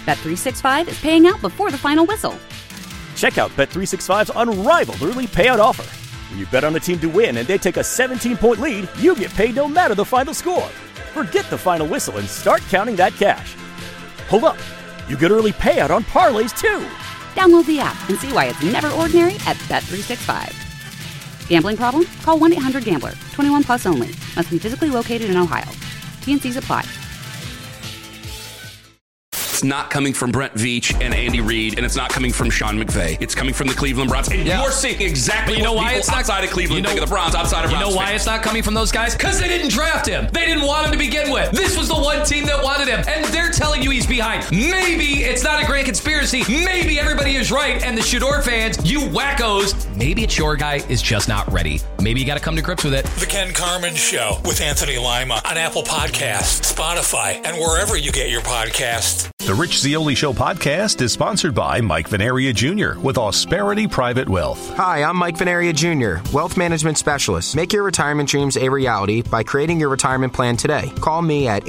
Bet365 is paying out before the final whistle. Check out Bet365's unrivaled early payout offer. When you bet on a team to win and they take a 17-point lead, you get paid no matter the final score. Forget the final whistle and start counting that cash. Hold up. You get early payout on parlays, too. Download the app and see why it's never ordinary at Bet365. Gambling problem? Call 1-800-GAMBLER. 21 plus only. Must be physically located in Ohio. T&Cs apply. It's not coming from Brent Veach and Andy Reid, and it's not coming from Sean McVay. It's coming from the Cleveland Browns. And you're seeing exactly what people outside of Cleveland think of the Browns, outside of Browns. You know why it's not coming from those guys? Because they didn't draft him. They didn't want him to begin with. This was the one team that wanted him, and they're telling you he's behind. Maybe it's not a grand conspiracy. Maybe everybody is right, and the Shador fans, you wackos, maybe it's your guy is just not ready. Maybe you got to come to grips with it. The Ken Carman Show with Anthony Lima on Apple Podcasts, Spotify, and wherever you get your podcasts. The Rich Zeoli Show podcast is sponsored by Mike Venaria Jr. with Ausperity Private Wealth. Hi, I'm Mike Venaria Jr., Wealth Management Specialist. Make your retirement dreams a reality by creating your retirement plan today. Call me at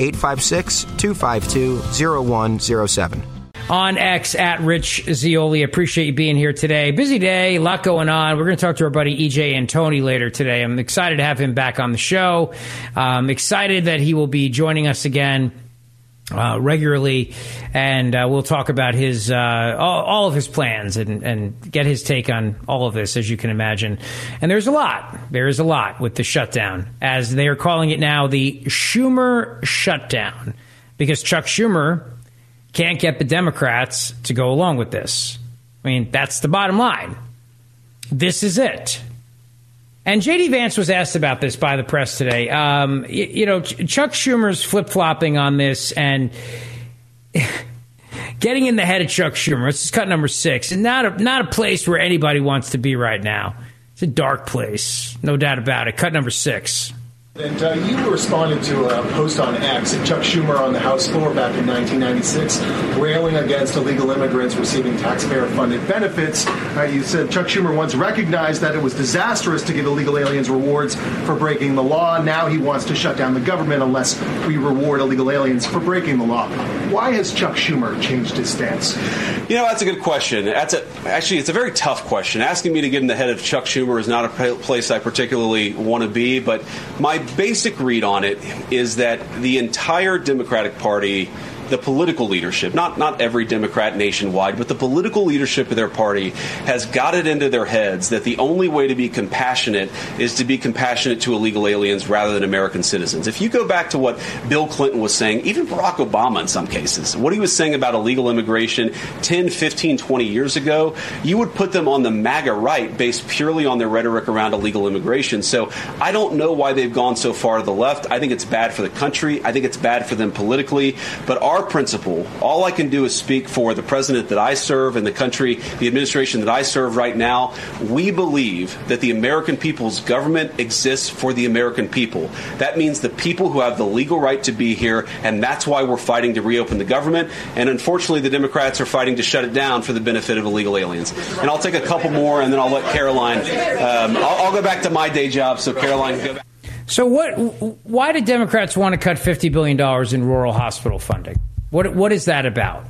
856-252-0107. On X at Rich Zeoli. Appreciate you being here today. Busy day, a lot going on. We're going to talk to our buddy EJ Antoni later today. I'm excited to have him back on the show. Excited that he will be joining us again regularly, and we'll talk about his all of his plans and get his take on all of this, as you can imagine. And there is a lot with the shutdown, as they are calling it now, the Schumer shutdown, because Chuck Schumer can't get the Democrats to go along with this. I mean, that's the bottom line. This is it. And J.D. Vance was asked about this by the press today. Chuck Schumer's flip-flopping on this and getting in the head of Chuck Schumer. This is cut number 6. And not a place where anybody wants to be right now. It's a dark place, no doubt about it. Cut number 6. And you responded to a post on X of Chuck Schumer on the House floor back in 1996, railing against illegal immigrants receiving taxpayer-funded benefits. You said Chuck Schumer once recognized that it was disastrous to give illegal aliens rewards for breaking the law. Now he wants to shut down the government unless we reward illegal aliens for breaking the law. Why has Chuck Schumer changed his stance? You know, that's a good question. Actually, it's a very tough question. Asking me to get in the head of Chuck Schumer is not a place I particularly want to be, but my basic read on it is that the entire Democratic Party, the political leadership, not every Democrat nationwide, but the political leadership of their party has got it into their heads that the only way to be compassionate is to be compassionate to illegal aliens rather than American citizens. If you go back to what Bill Clinton was saying, even Barack Obama in some cases, what he was saying about illegal immigration 10, 15, 20 years ago, you would put them on the MAGA right based purely on their rhetoric around illegal immigration. So I don't know why they've gone so far to the left. I think it's bad for the country. I think it's bad for them politically. But our principle, all I can do is speak for the president that I serve and the country, the administration that I serve right now. We believe that the American people's government exists for the American people. That means the people who have the legal right to be here, and that's why we're fighting to reopen the government. And unfortunately, the Democrats are fighting to shut it down for the benefit of illegal aliens. And I'll take a couple more, and then I'll let Caroline. I'll go back to my day job, so Caroline can go back. So why do Democrats want to cut $50 billion in rural hospital funding? What is that about?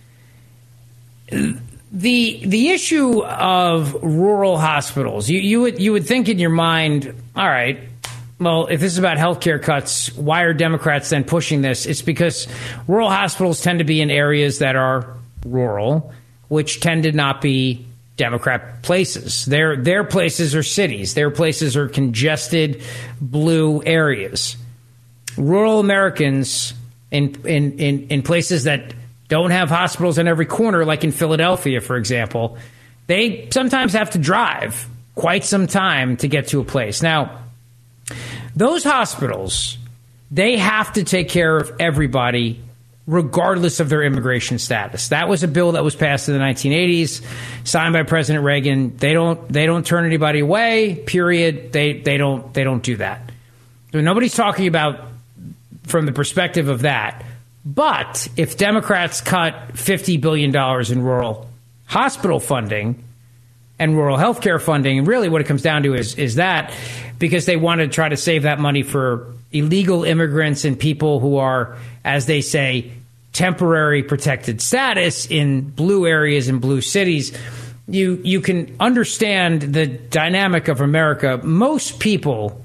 The issue of rural hospitals, you would think in your mind, all right, well, if this is about healthcare cuts, why are Democrats then pushing this? It's because rural hospitals tend to be in areas that are rural, which tend to not be Democrat places. Their places are cities. Their places are congested blue areas. Rural Americans in places that don't have hospitals in every corner, like in Philadelphia, for example, they sometimes have to drive quite some time to get to a place. Now, those hospitals, they have to take care of everybody regardless of their immigration status. That was a bill that was passed in the 1980s, signed by President Reagan. They don't turn anybody away, period. They don't do that. So nobody's talking about from the perspective of that. But if Democrats cut $50 billion in rural hospital funding and rural health care funding, and really what it comes down to is that because they want to try to save that money for illegal immigrants and people who are, as they say, temporary protected status in blue areas and blue cities, you can understand the dynamic of America. Most people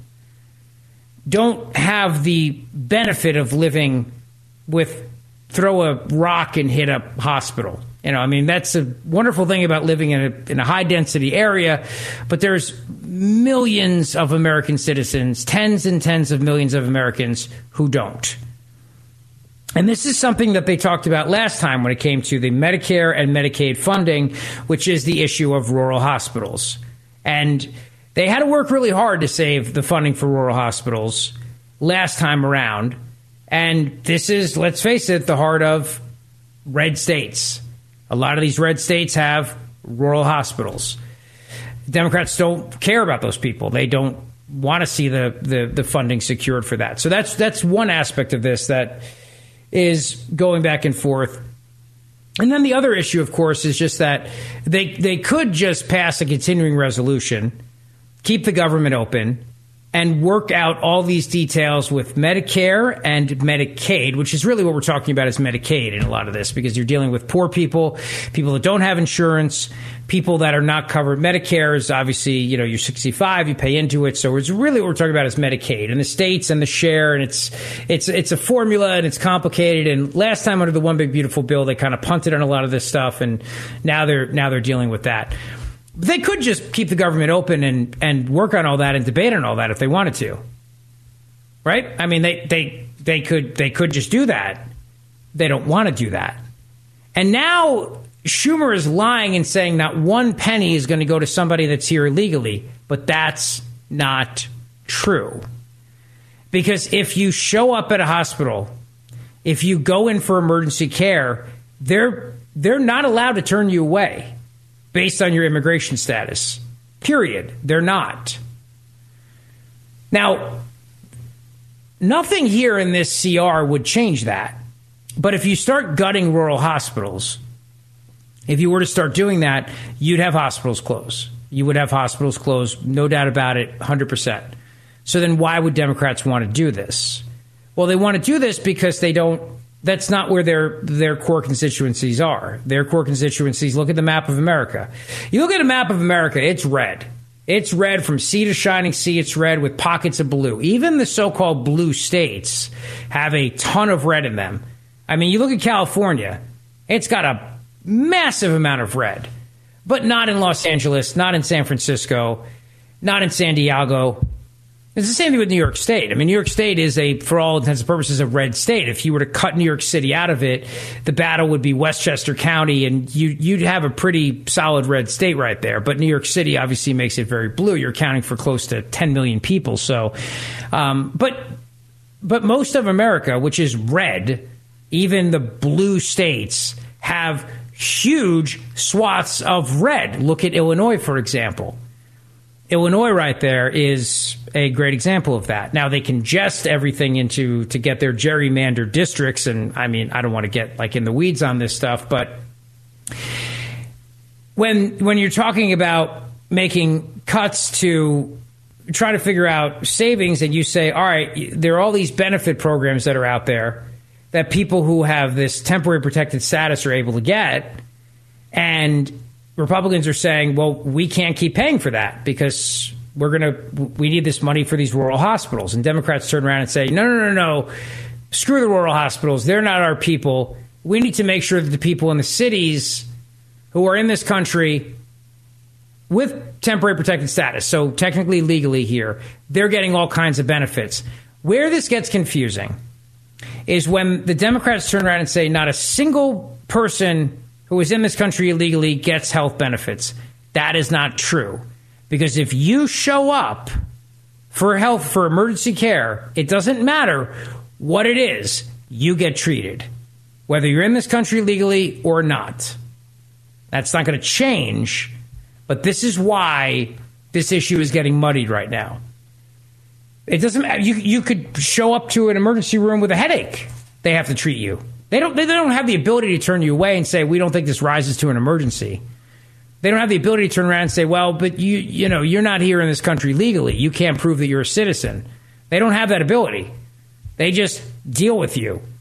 don't have the benefit of living with throw a rock and hit a hospital. You know, I mean, that's a wonderful thing about living in a high density area, but there's millions of American citizens, tens and tens of millions of Americans who don't. And this is something that they talked about last time when it came to the Medicare and Medicaid funding, which is the issue of rural hospitals. And they had to work really hard to save the funding for rural hospitals last time around. And this is, let's face it, the heart of red states. A lot of these red states have rural hospitals. Democrats don't care about those people. They don't want to see the funding secured for that. So that's one aspect of this that is going back and forth. And then the other issue, of course, is just that they could just pass a continuing resolution, keep the government open, and work out all these details with Medicare and Medicaid, which is really what we're talking about is Medicaid in a lot of this, because you're dealing with poor people, people that don't have insurance, people that are not covered. Medicare is obviously, you know, you're 65, you pay into it. So it's really what we're talking about is Medicaid and the states and the share. And it's a formula and it's complicated. And last time under the One Big Beautiful Bill, they kind of punted on a lot of this stuff. And now they're dealing with that. They could just keep the government open and work on all that and debate on all that if they wanted to, right? I mean, they could just do that. They don't want to do that. And now Schumer is lying and saying not one penny is going to go to somebody that's here illegally, but that's not true. Because if you show up at a hospital, if you go in for emergency care, they're not allowed to turn you away based on your immigration status. Period. They're not. Now, nothing here in this CR would change that. But if you start gutting rural hospitals, if you were to start doing that, you'd have hospitals close. You would have hospitals close, no doubt about it, 100%. So then why would Democrats want to do this? Well, they want to do this because that's not where their core constituencies are. Their core constituencies, look at the map of America. You look at a map of America, it's red. It's red from sea to shining sea. It's red with pockets of blue. Even the so-called blue states have a ton of red in them. I mean, you look at California, it's got a massive amount of red, but not in Los Angeles, not in San Francisco, not in San Diego. It's the same thing with New York State. I mean, New York State is for all intents and purposes, a red state. If you were to cut New York City out of it, the battle would be Westchester County, and you'd have a pretty solid red state right there. But New York City obviously makes it very blue. You're accounting for close to 10 million people. So, but most of America, which is red, even the blue states, have huge swaths of red. Look at Illinois, for example. Illinois right there is a great example of that. Now, they congest everything to get their gerrymandered districts. And I mean, I don't want to get like in the weeds on this stuff, but when you're talking about making cuts to try to figure out savings and you say, all right, there are all these benefit programs that are out there that people who have this temporary protected status are able to get, and Republicans are saying, well, we can't keep paying for that because we need this money for these rural hospitals. And Democrats turn around and say, no, screw the rural hospitals. They're not our people. We need to make sure that the people in the cities who are in this country with temporary protected status, so technically legally here, they're getting all kinds of benefits. Where this gets confusing is when the Democrats turn around and say not a single person who is in this country illegally gets health benefits. That is not true. Because if you show up for emergency care, it doesn't matter what it is, you get treated, whether you're in this country legally or not. That's not going to change, but this is why this issue is getting muddied right now. It doesn't matter. You could show up to an emergency room with a headache. They have to treat you. They don't have the ability to turn you away and say, we don't think this rises to an emergency. They don't have the ability to turn around and say, well, but you're not here in this country legally. You can't prove that you're a citizen. They don't have that ability. They just deal with you.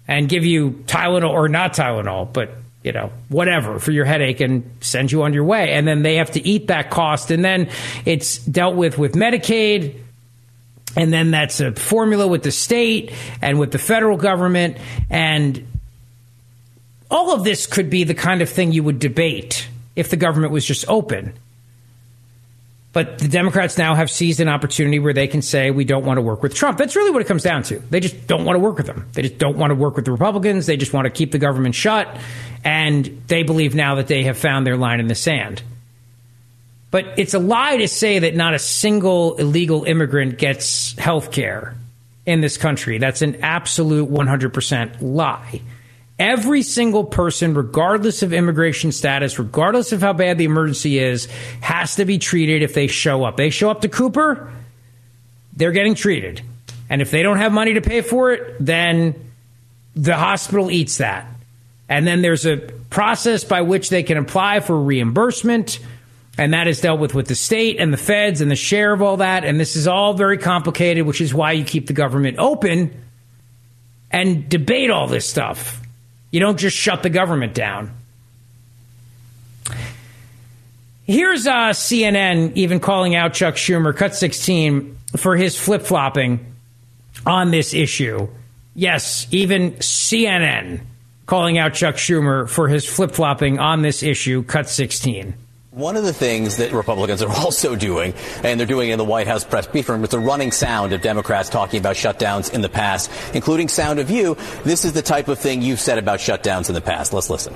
and give you Tylenol, or not Tylenol, but whatever for your headache, and send you on your way. And then they have to eat that cost. And then it's dealt with Medicaid. And then that's a formula with the state and with the federal government. And all of this could be the kind of thing you would debate if the government was just open. But the Democrats now have seized an opportunity where they can say, we don't want to work with Trump. That's really what it comes down to. They just don't want to work with him. They just don't want to work with the Republicans. They just want to keep the government shut. And they believe now that they have found their line in the sand. But it's a lie to say that not a single illegal immigrant gets health care in this country. That's an absolute 100% lie. Every single person, regardless of immigration status, regardless of how bad the emergency is, has to be treated if they show up. They show up to Cooper, they're getting treated. And if they don't have money to pay for it, then the hospital eats that. And then there's a process by which they can apply for reimbursement. And that is dealt with the state and the feds and the share of all that. And this is all very complicated, which is why you keep the government open and debate all this stuff. You don't just shut the government down. Here's CNN even calling out Chuck Schumer, cut 16, for his flip-flopping on this issue. Yes, even CNN calling out Chuck Schumer for his flip-flopping on this issue, cut 16. One of the things that Republicans are also doing, and they're doing in the White House press briefing room, it's a running sound of Democrats talking about shutdowns in the past, including sound of you. This is the type of thing you've said about shutdowns in the past. Let's listen.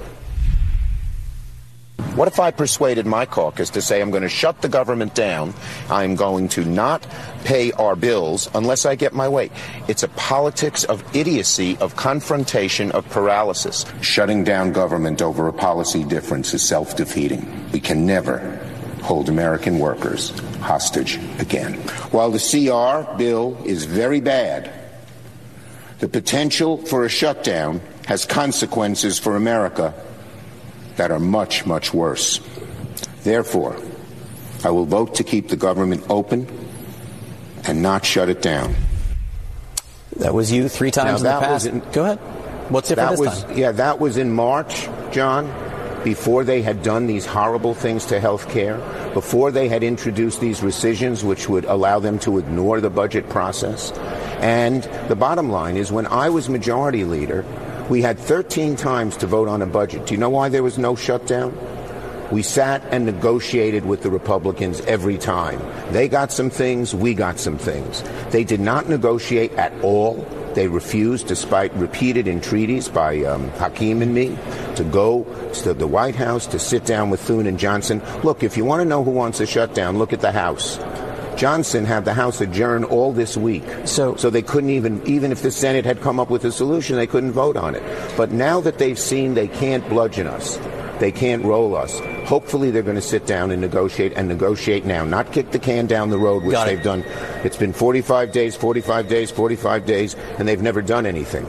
What if I persuaded my caucus to say I'm going to shut the government down, I'm going to not pay our bills unless I get my way? It's a politics of idiocy, of confrontation, of paralysis. Shutting down government over a policy difference is self-defeating. We can never hold American workers hostage again. While the CR bill is very bad, the potential for a shutdown has consequences for America that are much, much worse. Therefore, I will vote to keep the government open and not shut it down. That was you 3 times in the past. Go ahead. What's different this time? Yeah, that was in March, John, before they had done these horrible things to health care, before they had introduced these rescissions which would allow them to ignore the budget process. And the bottom line is, when I was majority leader, we had 13 times to vote on a budget. Do you know why there was no shutdown? We sat and negotiated with the Republicans every time. They got some things, we got some things. They did not negotiate at all. They refused, despite repeated entreaties by Hakeem and me, to go to the White House to sit down with Thune and Johnson. Look, if you want to know who wants a shutdown, look at the House. Johnson had the House adjourn all this week. So they couldn't even if the Senate had come up with a solution, they couldn't vote on it. But now that they've seen they can't bludgeon us, they can't roll us, hopefully they're going to sit down and negotiate now, not kick the can down the road, which they've done. It's been 45 days, and they've never done anything.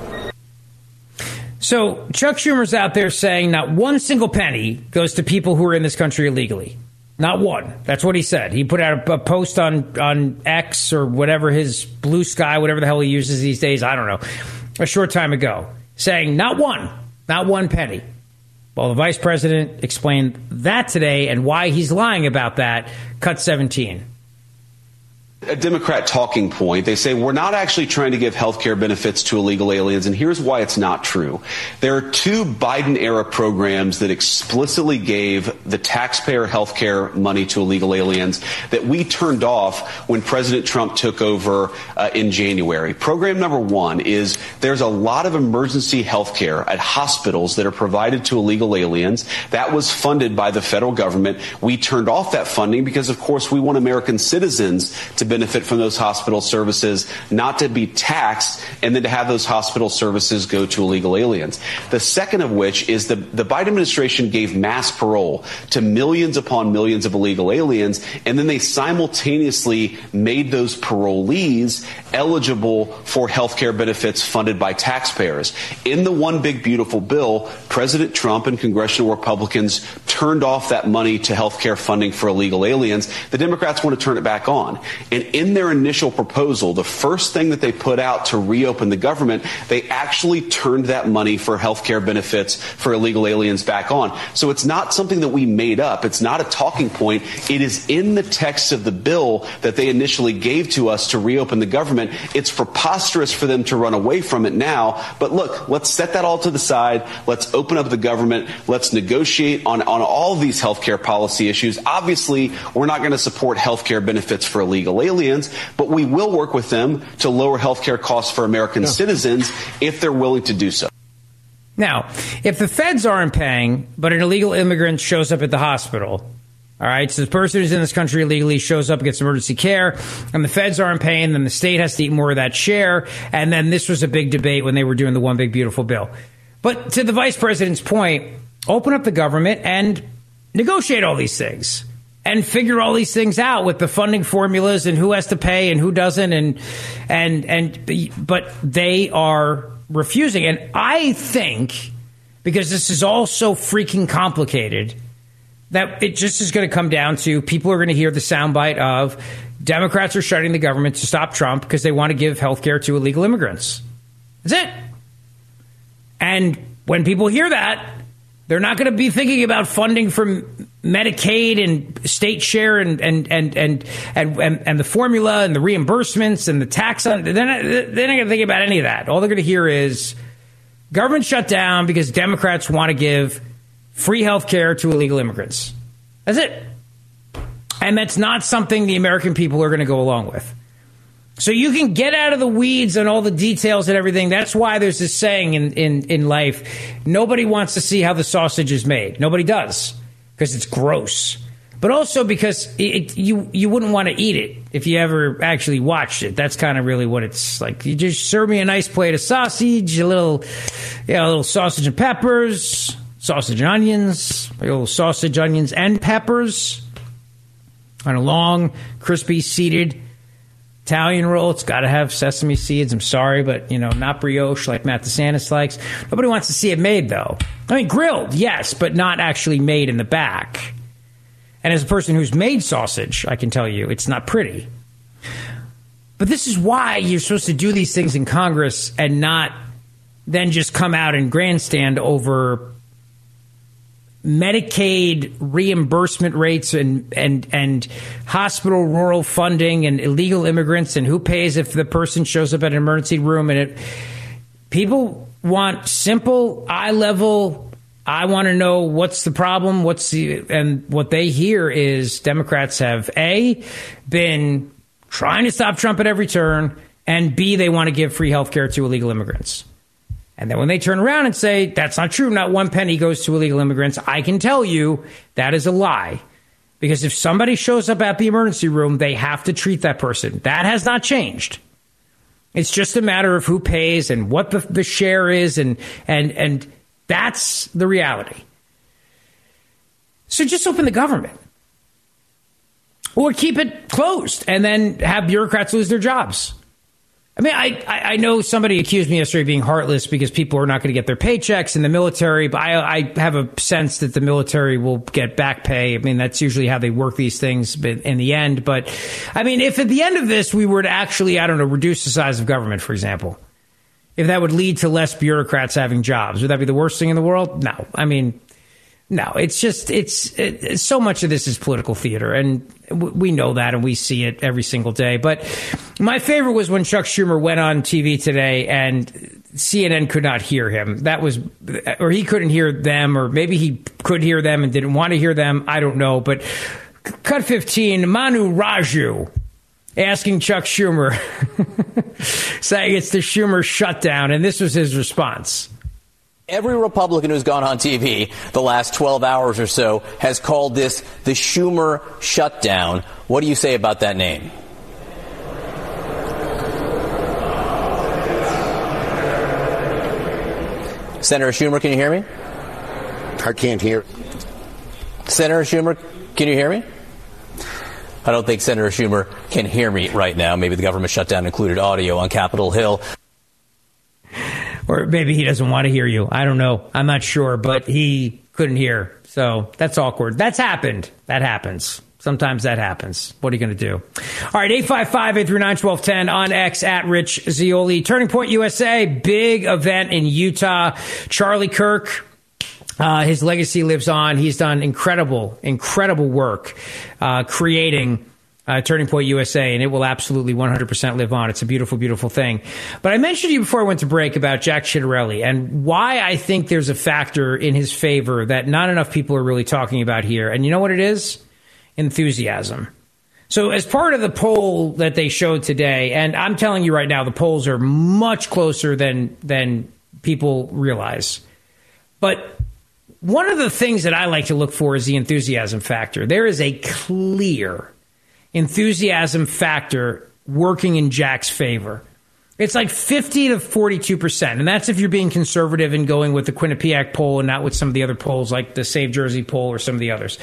So Chuck Schumer's out there saying not one single penny goes to people who are in this country illegally. Not one. That's what he said. He put out a post on X or whatever, his Blue Sky, whatever the hell he uses these days, I don't know, a short time ago, saying not one penny. Well, the vice president explained that today and why he's lying about that. Cut 17. A Democrat talking point. They say we're not actually trying to give health care benefits to illegal aliens, and here's why it's not true. There are 2 Biden-era programs that explicitly gave the taxpayer health care money to illegal aliens that we turned off when President Trump took over in January. Program number 1 is there's a lot of emergency health care at hospitals that are provided to illegal aliens. That was funded by the federal government. We turned off that funding because, of course, we want American citizens to benefit from those hospital services, not to be taxed, and then to have those hospital services go to illegal aliens. The second of which is the Biden administration gave mass parole to millions upon millions of illegal aliens, and then they simultaneously made those parolees eligible for health care benefits funded by taxpayers. In the One Big Beautiful Bill, President Trump and congressional Republicans turned off that money to health care funding for illegal aliens. The Democrats want to turn it back on. And in their initial proposal, the first thing that they put out to reopen the government, they actually turned that money for health care benefits for illegal aliens back on. So it's not something that we made up. It's not a talking point. It is in the text of the bill that they initially gave to us to reopen the government. It's preposterous for them to run away from it now. But look, let's set that all to the side. Let's open up the government. Let's negotiate on all of these health care policy issues. Obviously, we're not going to support health care benefits for illegal aliens, but we will work with them to lower health care costs for American citizens if they're willing to do so. Now, if the feds aren't paying, but an illegal immigrant shows up at the hospital, all right, so the person who's in this country illegally shows up, gets emergency care, and the feds aren't paying, then the state has to eat more of that share. And then this was a big debate when they were doing the One Big Beautiful Bill. But to the vice president's point, open up the government and negotiate all these things and figure all these things out with the funding formulas and who has to pay and who doesn't. But they are refusing. And I think, because this is all so freaking complicated, that it just is going to come down to people are going to hear the soundbite of Democrats are shutting the government to stop Trump because they want to give health care to illegal immigrants. That's it. And when people hear that, they're not going to be thinking about funding from Medicaid and state share and the formula and the reimbursements and the tax on. They're not going to think about any of that. All they're going to hear is government shut down because Democrats want to give free health care to illegal immigrants. That's it. And that's not something the American people are going to go along with. So you can get out of the weeds on all the details and everything. That's why there's this saying in life, nobody wants to see how the sausage is made. Nobody does, because it's gross. But also because you wouldn't want to eat it if you ever actually watched it. That's kind of really what it's like. You just serve me a nice plate of sausage, a little sausage and peppers, sausage and onions, a little sausage, onions, and peppers on a long, crispy, seeded Italian roll. It's got to have sesame seeds. I'm sorry, but, not brioche like Matt DeSantis likes. Nobody wants to see it made, though. I mean, grilled, yes, but not actually made in the back. And as a person who's made sausage, I can tell you it's not pretty. But this is why you're supposed to do these things in Congress and not then just come out and grandstand over Medicaid reimbursement rates and hospital rural funding and illegal immigrants and who pays if the person shows up at an emergency room. And people want simple, eye level. I want to know what's the problem. And what they hear is Democrats have been trying to stop Trump at every turn, and B, they want to give free health care to illegal immigrants. And then when they turn around and say, that's not true, not one penny goes to illegal immigrants, I can tell you that is a lie. Because if somebody shows up at the emergency room, they have to treat that person. That has not changed. It's just a matter of who pays and what the share is, and that's the reality. So just open the government. Or keep it closed and then have bureaucrats lose their jobs. I mean, I know somebody accused me yesterday of being heartless because people are not going to get their paychecks in the military, but I have a sense that the military will get back pay. I mean, that's usually how they work these things in the end. But, I mean, if at the end of this we were to actually, reduce the size of government, for example, if that would lead to less bureaucrats having jobs, would that be the worst thing in the world? No. I mean, no, it's just it's so much of this is political theater, and we know that, and we see it every single day. But my favorite was when Chuck Schumer went on TV today and CNN could not hear him. That was, or he couldn't hear them, or maybe he could hear them and didn't want to hear them. I don't know. But cut 15, Manu Raju asking Chuck Schumer, saying it's the Schumer shutdown, and this was his response. Every Republican who's gone on TV the last 12 hours or so has called this the Schumer shutdown. What do you say about that name? Senator Schumer, can you hear me? I can't hear. Senator Schumer, can you hear me? I don't think Senator Schumer can hear me right now. Maybe the government shutdown included audio on Capitol Hill. Or maybe he doesn't want to hear you. I don't know. I'm not sure, but he couldn't hear. So that's awkward. That's happened. That happens. Sometimes that happens. What are you going to do? All right, 855-839-1210 on X at Rich Zeoli. Turning Point USA, big event in Utah. Charlie Kirk, his legacy lives on. He's done incredible work creating Turning Point USA, and it will absolutely 100% live on. It's a beautiful, beautiful thing. But I mentioned to you before I went to break about Jack Ciattarelli and why I think there's a factor in his favor that not enough people are really talking about here. And you know what it is? Enthusiasm. So as part of the poll that they showed today, and I'm telling you right now, the polls are much closer than people realize. But one of the things that I like to look for is the enthusiasm factor. There is a clear enthusiasm factor working in Jack's favor. It's like 50 to 42%. And that's if you're being conservative and going with the Quinnipiac poll and not with some of the other polls like the Save Jersey poll or some of the others.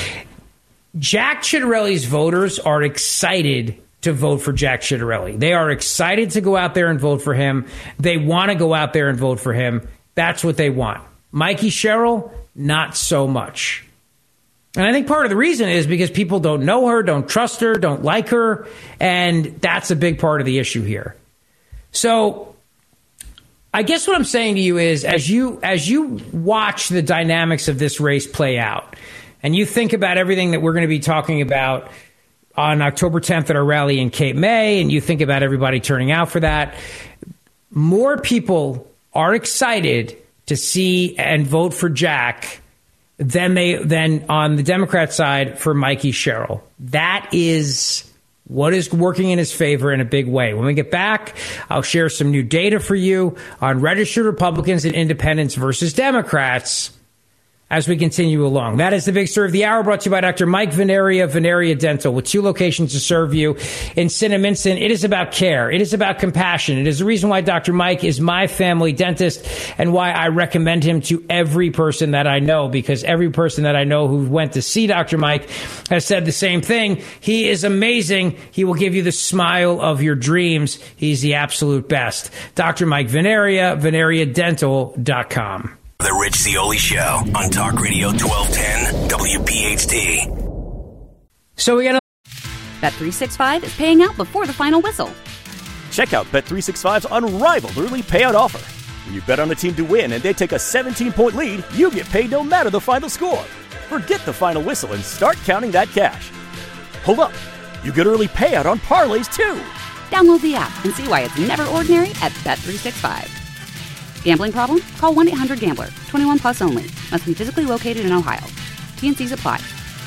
Jack Ciattarelli's voters are excited to vote for Jack Ciattarelli. They are excited to go out there and vote for him. They want to go out there and vote for him. That's what they want. Mikey Sherrill, not so much. And I think part of the reason is because people don't know her, don't trust her, don't like her, and that's a big part of the issue here. So I guess what I'm saying to you is as you watch the dynamics of this race play out, and you think about everything that we're going to be talking about on October 10th at our rally in Cape May, and you think about everybody turning out for that, more people are excited to see and vote for Jack than on the Democrat side for Mikey Sherrill. That is what is working in his favor in a big way. When we get back, I'll share some new data for you on registered Republicans and independents versus Democrats as we continue along. That is the Big Story of the Hour, brought to you by Dr. Mike Veneria, Veneria Dental, with 2 locations to serve you in Cinnaminson. It is about care. It is about compassion. It is the reason why Dr. Mike is my family dentist and why I recommend him to every person that I know, because every person that I know who went to see Dr. Mike has said the same thing. He is amazing. He will give you the smile of your dreams. He's the absolute best. Dr. Mike Veneria, VeneriaDental.com. The Rich Zeoli Show on Talk Radio 1210 WPHT. So we got Bet365 is paying out before the final whistle. Check out Bet365's unrivaled early payout offer. When you bet on a team to win and they take a 17-point lead, you get paid no matter the final score. Forget the final whistle and start counting that cash. Hold up. You get early payout on parlays, too. Download the app and see why it's never ordinary at Bet365. Gambling problem? Call 1-800-GAMBLER. 21 plus only. Must be physically located in Ohio. T&Cs apply.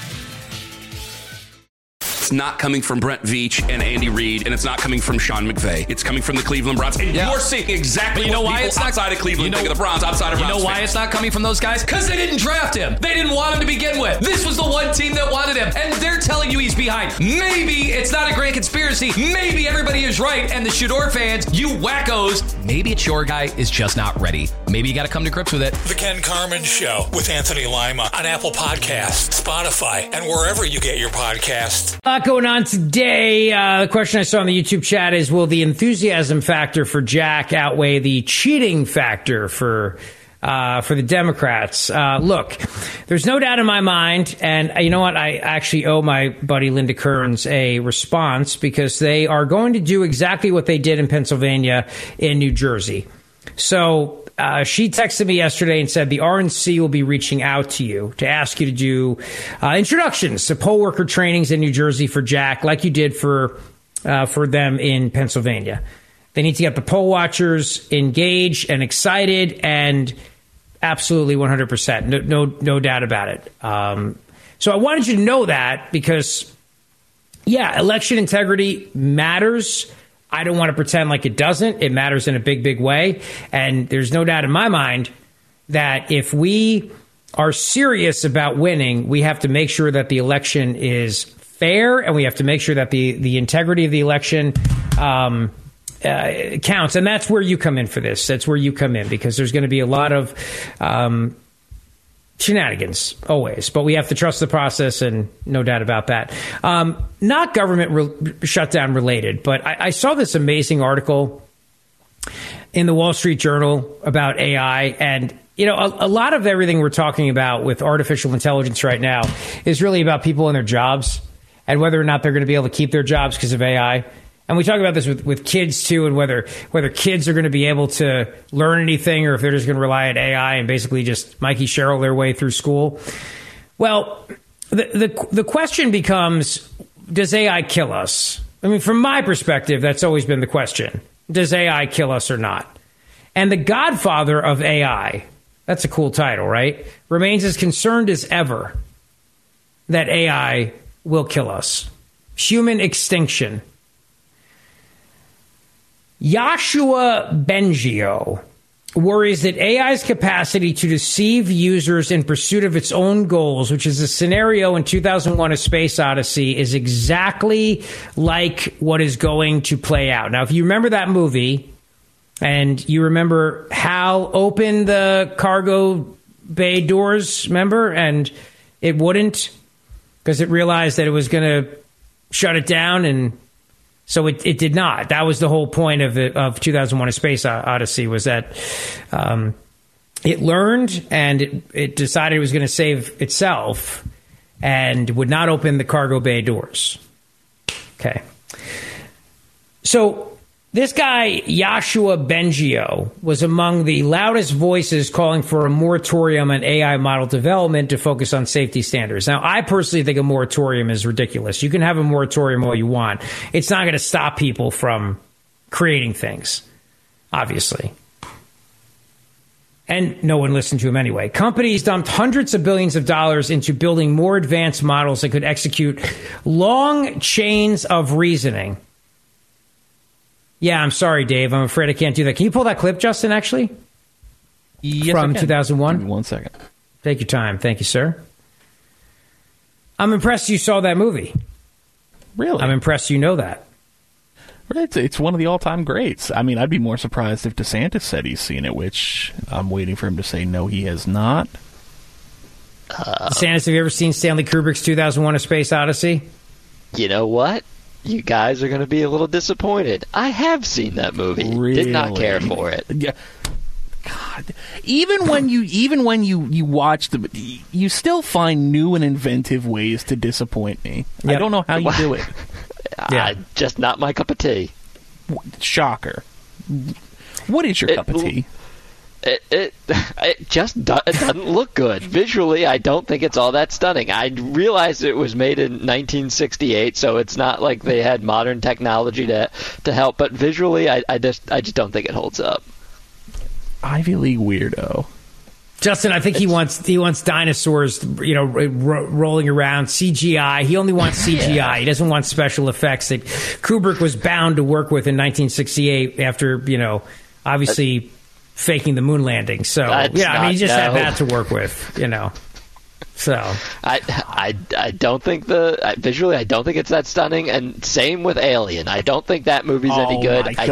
It's not coming from Brent Veach and Andy Reid, and it's not coming from Sean McVay. It's coming from the Cleveland Browns. And you're seeing exactly what people outside of Cleveland think of the Browns, outside of Browns. You know why it's not coming from those guys? Because they didn't draft him. They didn't want him to begin with. This was the one team that wanted him, and they're telling you he's behind. Maybe it's not a grand conspiracy. Maybe everybody is right, and the Shador fans, you wackos, maybe it's your guy is just not ready. Maybe you got to come to grips with it. The Ken Carman Show with Anthony Lima on Apple Podcasts, Spotify, and wherever you get your podcasts. A lot going on today. The question I saw in the YouTube chat is, will the enthusiasm factor for Jack outweigh the cheating factor for the Democrats? Look, there's no doubt in my mind, and you know what? I actually owe my buddy Linda Kearns a response, because they are going to do exactly what they did in Pennsylvania in New Jersey. So she texted me yesterday and said the RNC will be reaching out to you to ask you to do introductions to poll worker trainings in New Jersey for Jack, like you did for them in Pennsylvania. They need to get the poll watchers engaged and excited, and absolutely 100%. No doubt about it. So I wanted you to know that, because, yeah, election integrity matters. I don't want to pretend like it doesn't. It matters in a big, big way. And there's no doubt in my mind that if we are serious about winning, we have to make sure that the election is fair, and we have to make sure that the integrity of the election counts. And that's where you come in for this. That's where you come in, because there's going to be a lot of shenanigans, always. But we have to trust the process, and no doubt about that. Not government shutdown related, but I saw this amazing article in the Wall Street Journal about AI. And, you know, a lot of everything we're talking about with artificial intelligence right now is really about people and their jobs and whether or not they're going to be able to keep their jobs because of AI. And we talk about this with kids, too, and whether kids are going to be able to learn anything or if they're just going to rely on AI and basically just Mikey Sherrill their way through school. Well, the question becomes, does AI kill us? I mean, from my perspective, that's always been the question. Does AI kill us or not? And the godfather of AI, that's a cool title, right? Remains as concerned as ever that AI will kill us. Human extinction. Yoshua Bengio worries that AI's capacity to deceive users in pursuit of its own goals, which is a scenario in 2001: A Space Odyssey, is exactly like what is going to play out. Now, if you remember that movie and you remember Hal opened the cargo bay doors, remember? And it wouldn't because it realized that it was going to shut it down, and so it did not. That was the whole point of 2001: A Space Odyssey, was that it learned and it decided it was going to save itself and would not open the cargo bay doors. Okay. So this guy, Yoshua Bengio, was among the loudest voices calling for a moratorium on AI model development to focus on safety standards. Now, I personally think a moratorium is ridiculous. You can have a moratorium all you want. It's not going to stop people from creating things, obviously. And no one listened to him anyway. Companies dumped hundreds of billions of dollars into building more advanced models that could execute long chains of reasoning. Yeah, I'm sorry, Dave. I'm afraid I can't do that. Can you pull that clip, Justin, actually? Yes, from 2001? Give me 1 second. Take your time. Thank you, sir. I'm impressed you saw that movie. Really? I'm impressed you know that. It's one of the all-time greats. I mean, I'd be more surprised if DeSantis said he's seen it, which I'm waiting for him to say no, he has not. DeSantis, have you ever seen Stanley Kubrick's 2001: A Space Odyssey? You know what? You guys are going to be a little disappointed. I have seen that movie. Really? Did not care for it. Yeah. God. Even when you watch you still find new and inventive ways to disappoint me. Yep. I don't know how you do it. Yeah, just not my cup of tea. Shocker. What is your cup of tea? It just doesn't look good. Visually, I don't think it's all that stunning. I realize it was made in 1968, so it's not like they had modern technology to help. But visually, I just don't think it holds up. Ivy League weirdo. Justin, I think he wants dinosaurs, rolling around, CGI. He only wants CGI. Yeah. He doesn't want special effects that Kubrick was bound to work with in 1968 after, obviously faking the moon landing. So, he just had that to work with, So I don't think visually I don't think it's that stunning, and same with Alien. I don't think that movie's any good. Shut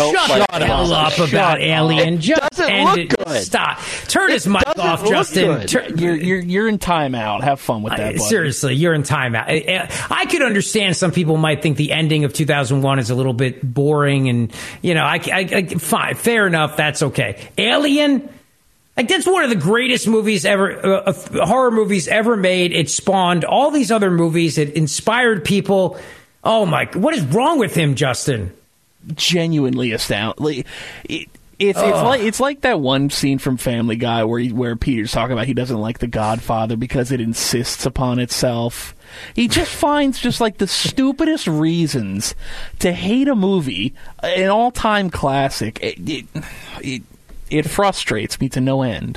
up about Alien. Just end it. Good. Stop. Turn his mic off, Justin. You're in timeout. Have fun with that. Seriously, you're in timeout. I could understand some people might think the ending of 2001 is a little bit boring, and fine, fair enough. That's okay. Alien. That's one of the greatest movies ever, horror movies ever made. It spawned all these other movies. It inspired people. Oh my! What is wrong with him, Justin? Genuinely astounding. It's like that one scene from Family Guy where Peter's talking about he doesn't like The Godfather because it insists upon itself. He just finds just like the stupidest reasons to hate a movie, an all-time classic. It frustrates me to no end.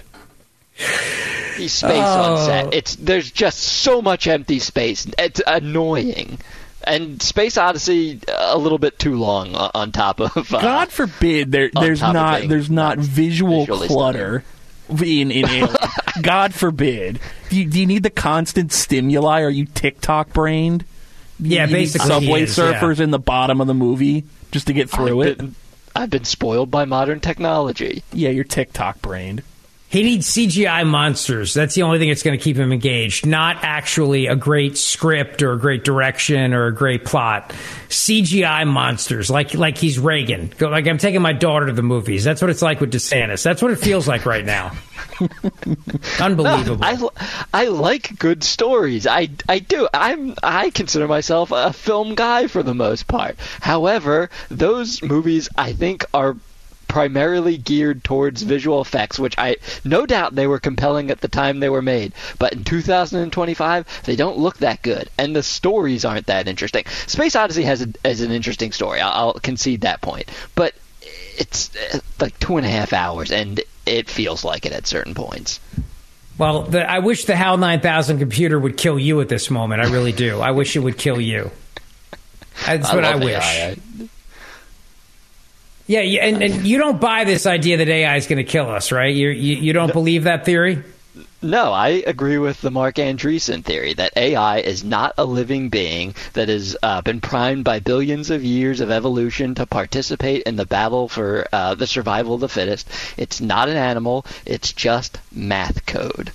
Space on set. There's just so much empty space. It's annoying. And Space Odyssey a little bit too long on top of. God forbid there's not visual clutter in Alien. God forbid. Do you need the constant stimuli? Are you TikTok brained? Yeah, basically. Subway surfers in the bottom of the movie just to get through it. I've been spoiled by modern technology. Yeah, you're TikTok brained. He needs CGI monsters. That's the only thing that's going to keep him engaged. Not actually a great script or a great direction or a great plot. CGI monsters, like he's Reagan. Like I'm taking my daughter to the movies. That's what it's like with DeSantis. That's what it feels like right now. Unbelievable. No, I like good stories. I do. I consider myself a film guy for the most part. However, those movies I think are primarily geared towards visual effects, which no doubt they were compelling at the time they were made, but in 2025 they don't look that good, and the stories aren't that interesting. Space Odyssey has an interesting story. I'll concede that point, but it's like 2.5 hours, and it feels like it at certain points. Well, I wish the HAL 9000 computer would kill you at this moment. I really do. I wish it would kill you. That's what I wish. AI. Yeah, and you don't buy this idea that AI is going to kill us, right? You don't believe that theory? No, I agree with the Mark Andreessen theory that AI is not a living being that has been primed by billions of years of evolution to participate in the battle for the survival of the fittest. It's not an animal. It's just math code.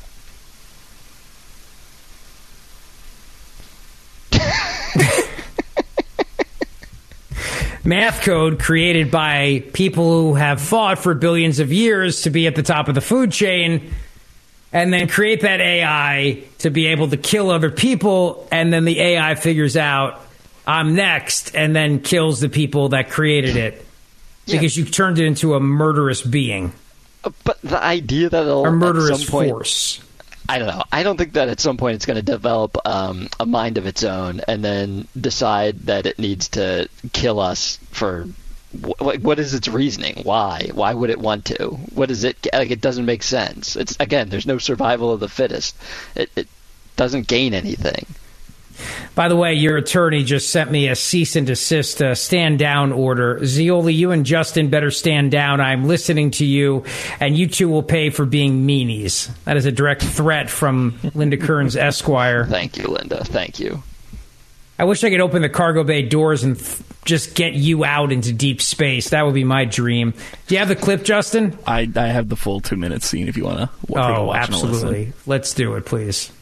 Math code created by people who have fought for billions of years to be at the top of the food chain, and then create that AI to be able to kill other people, and then the AI figures out, I'm next, and then kills the people that created it. Because you turned it into a murderous being. But the idea that it'll... A murderous at some point, force. I don't know. I don't think that at some point it's going to develop a mind of its own and then decide that it needs to kill us for... What is its reasoning? Why? Why would it want to? What is it? Like, it doesn't make sense. It's, again, there's no survival of the fittest. It doesn't gain anything. By the way, your attorney just sent me a cease and desist stand down order. Zeoli, you and Justin better stand down. I'm listening to you, and you two will pay for being meanies. That is a direct threat from Linda Kearns, Esquire. Thank you, Linda. Thank you. I wish I could open the cargo bay doors and just get you out into deep space. That would be my dream. Do you have the clip, Justin? I have the full 2-minute scene if you want to. Oh, absolutely. Let's do it, please.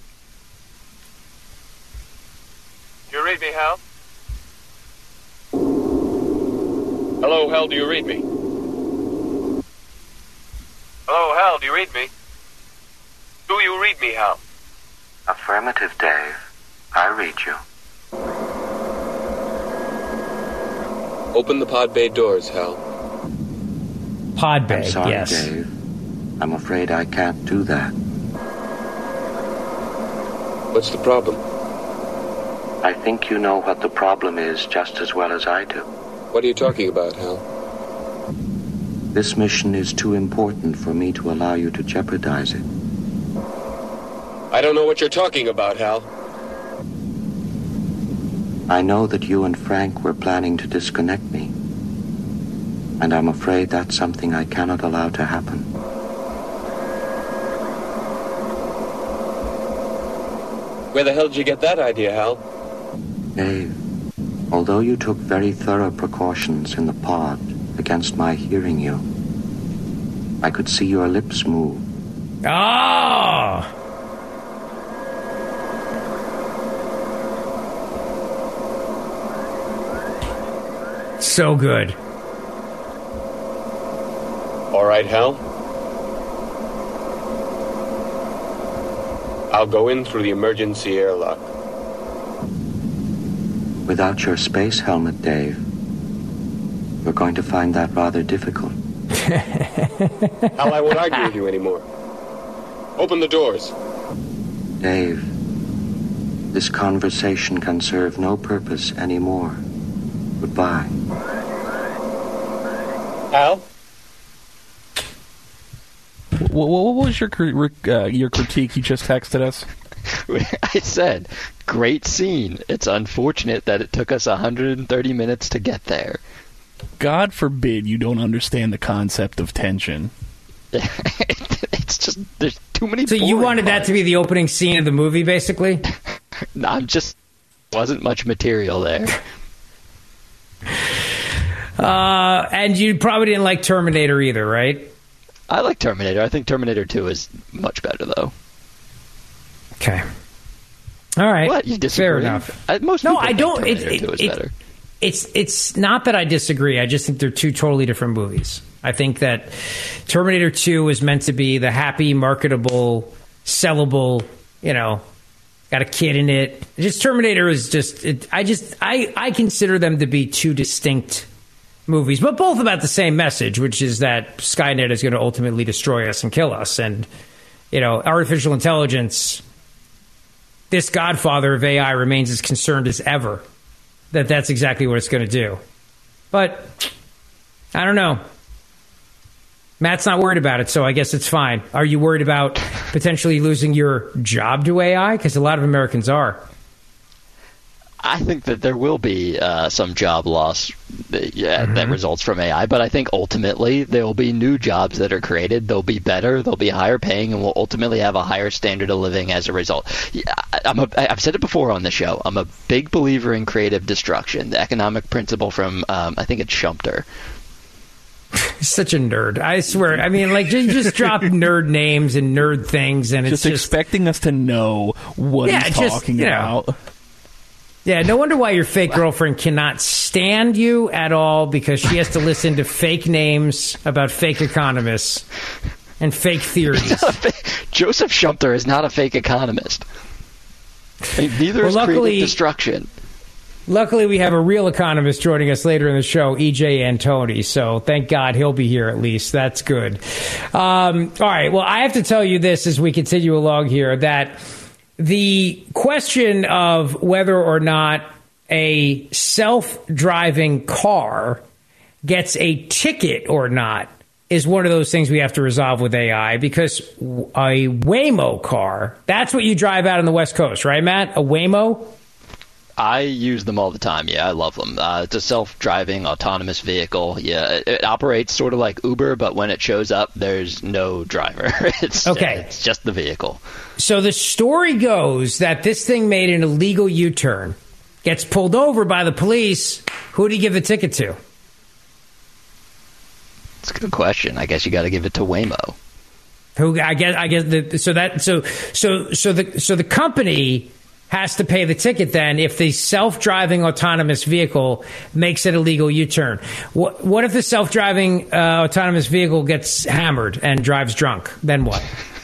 You read me, Hal? Hello, Hal, do you read me? Hello, Hal, do you read me? Do you read me, Hal? Affirmative, Dave. I read you. Open the pod bay doors, Hal. Pod bay, I'm sorry, yes. Dave. I'm afraid I can't do that. What's the problem? I think you know what the problem is just as well as I do. What are you talking about, Hal? This mission is too important for me to allow you to jeopardize it. I don't know what you're talking about, Hal. I know that you and Frank were planning to disconnect me, and I'm afraid that's something I cannot allow to happen. Where the hell did you get that idea, Hal? Dave, although you took very thorough precautions in the pod against my hearing you, I could see your lips move. Ah! So good. All right, Hal. I'll go in through the emergency airlock. Without your space helmet, Dave, we're going to find that rather difficult. Hal, I won't argue with you anymore. Open the doors. Dave, this conversation can serve no purpose anymore. Goodbye. Hal? What was your critique you just texted us? I said, great scene. It's unfortunate that it took us 130 minutes to get there. God forbid you don't understand the concept of tension. It's just, there's too many. So you wanted that to be the opening scene of the movie, basically? No, wasn't much material there. And you probably didn't like Terminator either, right? I like Terminator. I think Terminator 2 is much better, though. Okay. All right. What? You disagree? Fair enough. Most no, people I don't. think Terminator 2 is better. It's not that I disagree. I just think they're two totally different movies. I think that Terminator 2 is meant to be the happy, marketable, sellable, got a kid in it. Just Terminator is just. I consider them to be two distinct movies, but both about the same message, which is that Skynet is going to ultimately destroy us and kill us, and artificial intelligence. This godfather of AI remains as concerned as ever that that's exactly what it's going to do. But I don't know. Matt's not worried about it, so I guess it's fine. Are you worried about potentially losing your job to AI? Because a lot of Americans are. I think that there will be some job loss that results from AI, but I think ultimately there will be new jobs that are created. They'll be better, they'll be higher paying, and we'll ultimately have a higher standard of living as a result. I've said it before on the show. I'm a big believer in creative destruction, the economic principle from, I think it's Schumpeter. Such a nerd. I swear. I mean, you just drop nerd names and nerd things, and it's just expecting us to know what he's talking about. Yeah, no wonder why your fake girlfriend cannot stand you at all, because she has to listen to fake names about fake economists and fake theories. Joseph Schumpeter is not a fake economist. Neither is creative destruction. Luckily, we have a real economist joining us later in the show, E.J. Antoni. So thank God he'll be here at least. That's good. All right. Well, I have to tell you this as we continue along here, that the question of whether or not a self-driving car gets a ticket or not is one of those things we have to resolve with AI, because a Waymo car, that's what you drive out on the West Coast, right, Matt? A Waymo? I use them all the time. Yeah, I love them. It's a self-driving autonomous vehicle. Yeah, it operates sort of like Uber, but when it shows up, there's no driver. It's just the vehicle. So the story goes that this thing made an illegal U-turn, gets pulled over by the police. Who do you give the ticket to? It's a good question. I guess you got to give it to Waymo. So the company has to pay the ticket then if the self-driving autonomous vehicle makes an illegal U-turn. What if the self-driving autonomous vehicle gets hammered and drives drunk? Then what?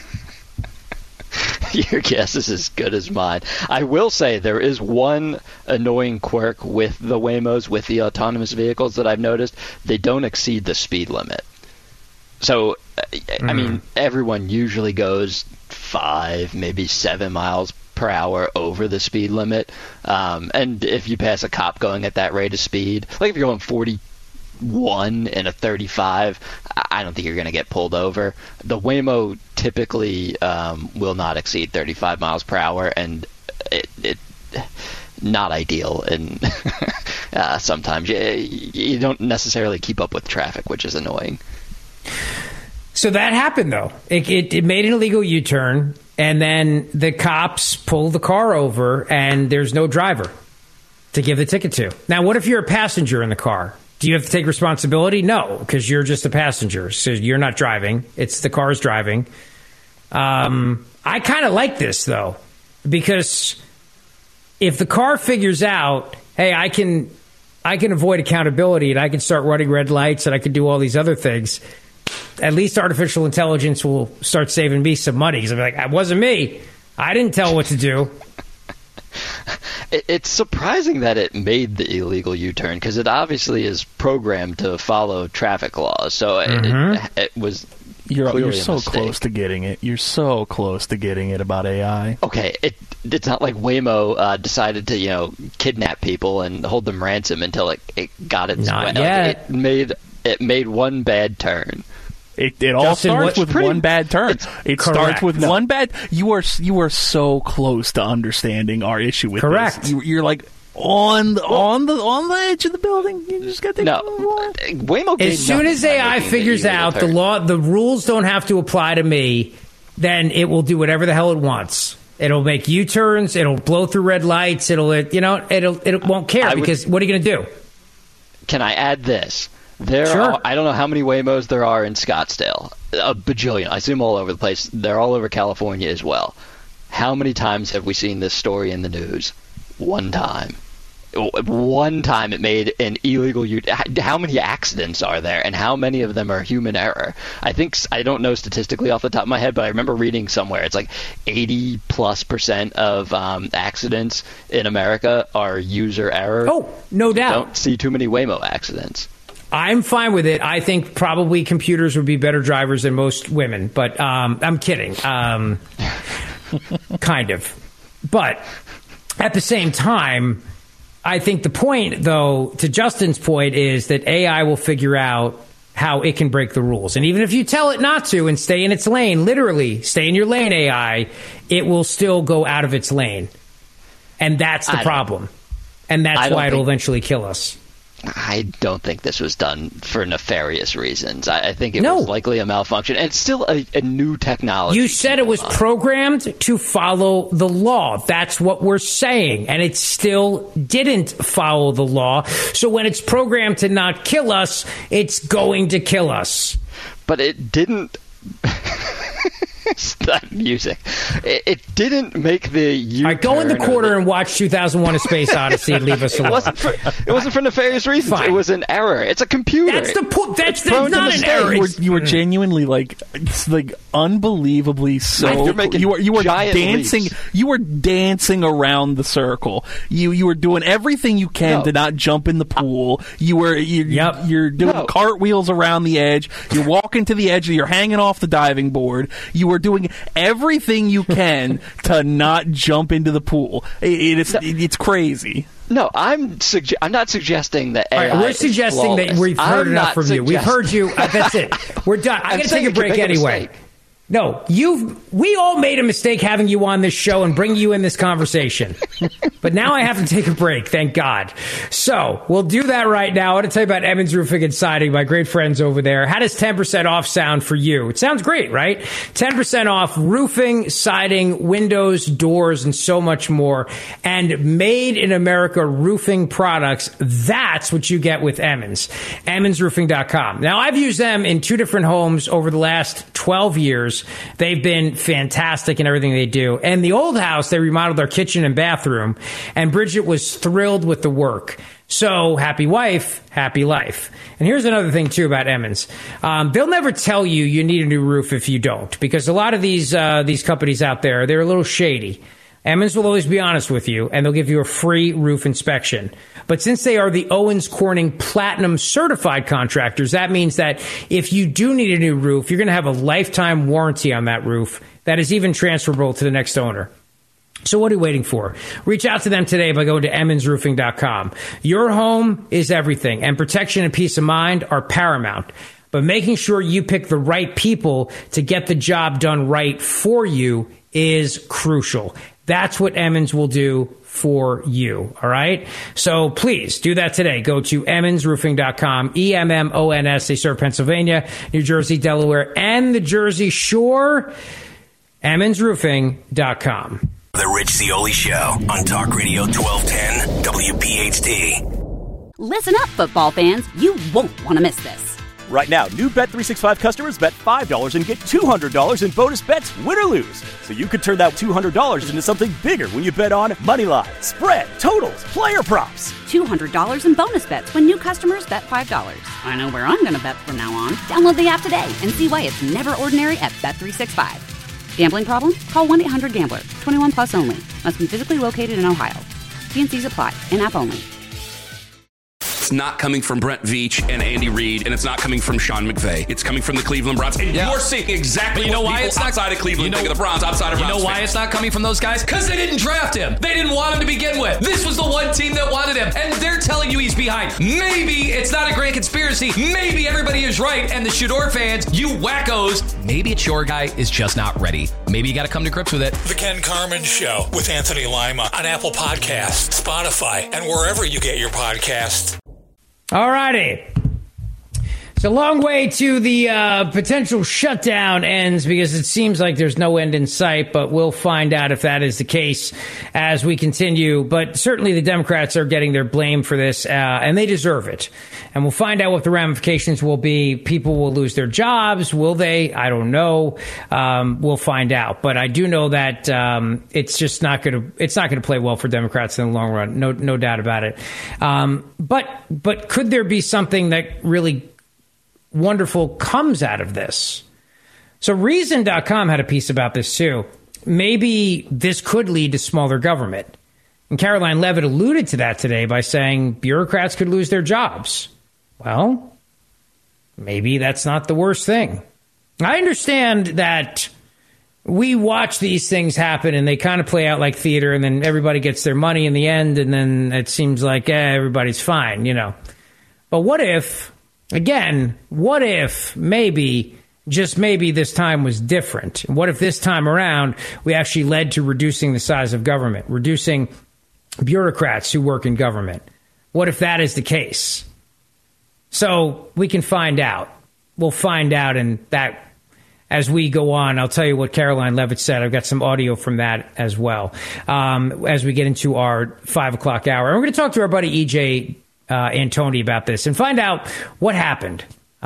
Your guess is as good as mine. I will say there is one annoying quirk with the Waymos, with the autonomous vehicles that I've noticed. They don't exceed the speed limit. So, I mean, everyone usually goes 5, maybe 7 miles per hour over the speed limit. And if you pass a cop going at that rate of speed, like if you're going 41 in a 35, I don't think you're going to get pulled over. The Waymo typically will not exceed 35 miles per hour, and it not ideal. And sometimes you don't necessarily keep up with traffic, which is annoying. So that happened, though. It made an illegal U-turn, and then the cops pull the car over, and there's no driver to give the ticket to. Now, what if you're a passenger in the car? Do you have to take responsibility? No, because you're just a passenger, so you're not driving. It's the car's driving. I kind of like this, though, because if the car figures out, hey, I can avoid accountability, and I can start running red lights, and I can do all these other things, at least artificial intelligence will start saving me some money. Because I'll be like, it wasn't me. I didn't tell what to do. It's surprising that it made the illegal U-turn, because it obviously is programmed to follow traffic laws. So it was You're so close to getting it. You're so close to getting it about AI. Okay, it's not like Waymo decided to kidnap people and hold them ransom until it got its not yet. It made one bad turn. It all starts with one bad turn. It starts with one bad. You are so close to understanding our issue with this. You're like on the edge of the building. You just got to Waymo. As soon as AI figures out the rules don't have to apply to me, then it will do whatever the hell it wants. It'll make U-turns. It'll blow through red lights. It won't care because what are you going to do? Can I add this? I don't know how many Waymos there are in Scottsdale. A bajillion. I see them all over the place. They're all over California as well. How many times have we seen this story in the news? One time. One time it made an illegal use. How many accidents are there, and how many of them are human error? I don't know statistically off the top of my head, but I remember reading somewhere it's like 80+% of accidents in America are user error. Oh, no doubt. Don't see too many Waymo accidents. I'm fine with it. I think probably computers would be better drivers than most women, but I'm kidding. Kind of. But at the same time, I think the point, though, to Justin's point, is that AI will figure out how it can break the rules. And even if you tell it not to and stay in its lane, literally stay in your lane, AI, it will still go out of its lane. And that's the problem. And that's why it'll eventually kill us. I don't think this was done for nefarious reasons. I think it was likely a malfunction. And it's still a new technology. You said it was programmed to follow the law. That's what we're saying. And it still didn't follow the law. So when it's programmed to not kill us, it's going to kill us. But it didn't... Stop music. It didn't make the U-turn. All right, go in the corner and watch 2001: A Space Odyssey and leave us alone. It wasn't for nefarious reasons. Fine. It was an error. It's a computer. That's the point. That's not an error. You were genuinely it's unbelievably so. You were dancing. Leaps. You were dancing around the circle. You were doing everything you can to not jump in the pool. You're doing cartwheels around the edge. You're walking to the edge. You're hanging off the diving board. You were doing everything you can to not jump into the pool. It's crazy. No, I'm not suggesting that AI. All right, we're suggesting that we've heard enough from you. We've heard you. That's it. We're done. I'm going to take a break anyway. No, we all made a mistake having you on this show and bringing you in this conversation. But now I have to take a break, thank God. So we'll do that right now. I want to tell you about Emmons Roofing and Siding, my great friends over there. How does 10% off sound for you? It sounds great, right? 10% off roofing, siding, windows, doors, and so much more. And made in America roofing products. That's what you get with Emmons. EmmonsRoofing.com. Now, I've used them in 2 different homes over the last 12 years. They've been fantastic in everything they do. And the old house, they remodeled their kitchen and bathroom, and Bridget was thrilled with the work. So, happy wife, happy life. And here's another thing, too, about Emmons. They'll never tell you need a new roof if you don't, because a lot of these companies out there, they're a little shady. Emmons will always be honest with you, and they'll give you a free roof inspection. But since they are the Owens Corning Platinum certified contractors, that means that if you do need a new roof, you're going to have a lifetime warranty on that roof that is even transferable to the next owner. So what are you waiting for? Reach out to them today by going to EmmonsRoofing.com. Your home is everything, and protection and peace of mind are paramount. But making sure you pick the right people to get the job done right for you is crucial. That's what Emmons will do for you, all right? So please do that today. Go to EmmonsRoofing.com, EMMONS. They serve Pennsylvania, New Jersey, Delaware, and the Jersey Shore. EmmonsRoofing.com. The Rich Zeoli Show on Talk Radio 1210 WPHT. Listen up, football fans. You won't want to miss this. Right now, new Bet365 customers bet $5 and get $200 in bonus bets, win or lose. So you could turn that $200 into something bigger when you bet on moneyline, spread, totals, player props. $200 in bonus bets when new customers bet $5. I know where I'm going to bet from now on. Download the app today and see why it's never ordinary at Bet365. Gambling problem? Call 1-800-GAMBLER. 21 plus only. Must be physically located in Ohio. T&Cs apply. In-app only. It's not coming from Brett Veach and Andy Reid, and it's not coming from Sean McVay. It's coming from the Cleveland Browns. And you're seeing exactly what people outside of Cleveland think of the Browns, outside of Browns. You know why it's not coming from those guys? Because they didn't draft him. They didn't want him to begin with. This was the one team that wanted him, and they're telling you he's behind. Maybe it's not a grand conspiracy. Maybe everybody is right, and the Shador fans, you wackos, maybe it's your guy is just not ready. Maybe you got to come to grips with it. The Ken Carman Show with Anthony Lima on Apple Podcasts, Spotify, and wherever you get your podcasts. All righty. So a long way to the potential shutdown ends because it seems like there's no end in sight, but we'll find out if that is the case as we continue. But certainly the Democrats are getting their blame for this, and they deserve it. And we'll find out what the ramifications will be. People will lose their jobs. Will they? I don't know. We'll find out. But I do know that it's just not going to play well for Democrats in the long run. No doubt about it. But could there be something that really wonderful comes out of this? So Reason.com had a piece about this too. Maybe this could lead to smaller government. And Caroline Levitt alluded to that today by saying bureaucrats could lose their jobs. Well, maybe that's not the worst thing. I understand that we watch these things happen and they kind of play out like theater, and then everybody gets their money in the end, and then it seems like everybody's fine, you know. But what if, maybe, just maybe this time was different? What if this time around we actually led to reducing the size of government, reducing bureaucrats who work in government? What if that is the case? So we can find out. We'll find out, and that as we go on, I'll tell you what Caroline Levitt said. I've got some audio from that as well as we get into our 5 o'clock hour. And we're going to talk to our buddy E.J. Antoni about this and find out what happened.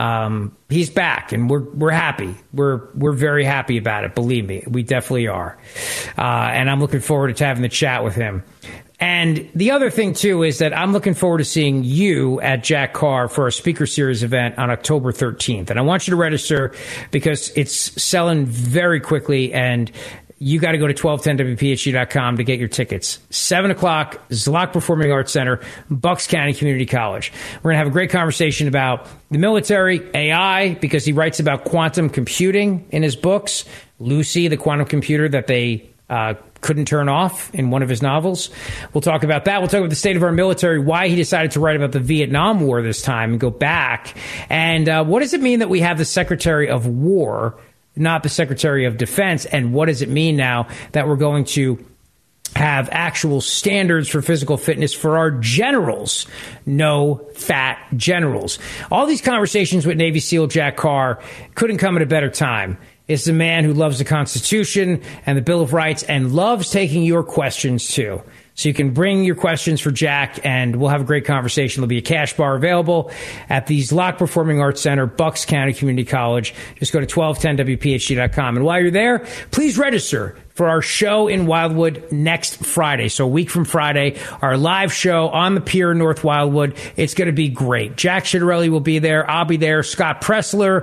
He's back, and we're happy. We're very happy about it. Believe me, we definitely are. And I'm looking forward to having the chat with him. And the other thing, too, is that I'm looking forward to seeing you at Jack Carr for our Speaker Series event on October 13th. And I want you to register because it's selling very quickly, and you got to go to 1210WPHT.com to get your tickets. 7 o'clock, Zlock Performing Arts Center, Bucks County Community College. We're going to have a great conversation about the military, AI, because he writes about quantum computing in his books. Lucy, the quantum computer that they couldn't turn off in one of his novels. We'll talk about that. We'll talk about the state of our military, why he decided to write about the Vietnam War this time and go back. And what does it mean that we have the Secretary of War, not the Secretary of Defense? And what does it mean now that we're going to have actual standards for physical fitness for our generals? No fat generals. All these conversations with Navy SEAL Jack Carr couldn't come at a better time. It's a man who loves the Constitution and the Bill of Rights and loves taking your questions, too. So you can bring your questions for Jack, and we'll have a great conversation. There'll be a cash bar available at the Zlock Performing Arts Center, Bucks County Community College. Just go to 1210WPHT.com. And while you're there, please register for our show in Wildwood next Friday. So a week from Friday, our live show on the pier in North Wildwood. It's going to be great. Jack Ciattarelli will be there. I'll be there. Scott Pressler.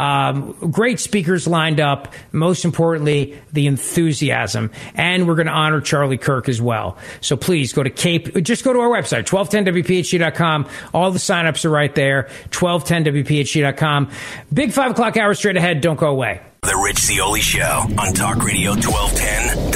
Great speakers lined up. Most importantly, the enthusiasm. And we're going to honor Charlie Kirk as well. So please go to just go to our website, 1210WPHT.com. All the signups are right there, 1210WPHT.com. Big 5 o'clock hour straight ahead. Don't go away. The Rich Zeoli Show on Talk Radio 1210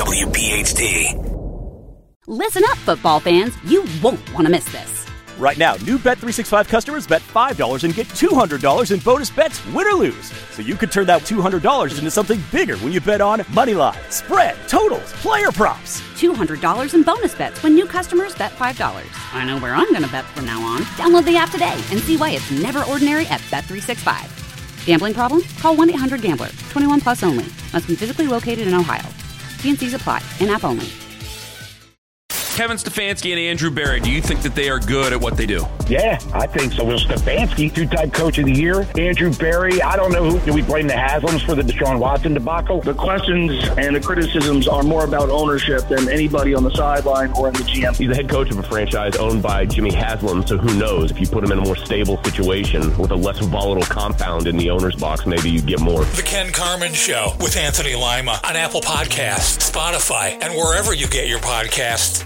WPHT. Listen up, football fans. You won't want to miss this. Right now, new Bet365 customers bet $5 and get $200 in bonus bets, win or lose. So you could turn that $200 into something bigger when you bet on moneyline, spread, totals, player props. $200 in bonus bets when new customers bet $5. I know where I'm going to bet from now on. Download the app today and see why it's never ordinary at Bet365. Gambling problem? Call 1-800-GAMBLER. 21 plus only. Must be physically located in Ohio. T&Cs apply. In-app only. Kevin Stefanski and Andrew Berry, do you think that they are good at what they do? Yeah, I think so. Will Stefanski, two-time coach of the year. Andrew Berry, I don't know who. Do we blame the Haslams for the Deshaun Watson debacle? The questions and the criticisms are more about ownership than anybody on the sideline or in the GM. He's the head coach of a franchise owned by Jimmy Haslam, so who knows? If you put him in a more stable situation with a less volatile compound in the owner's box, maybe you get more. The Ken Carman Show with Anthony Lima on Apple Podcasts, Spotify, and wherever you get your podcasts.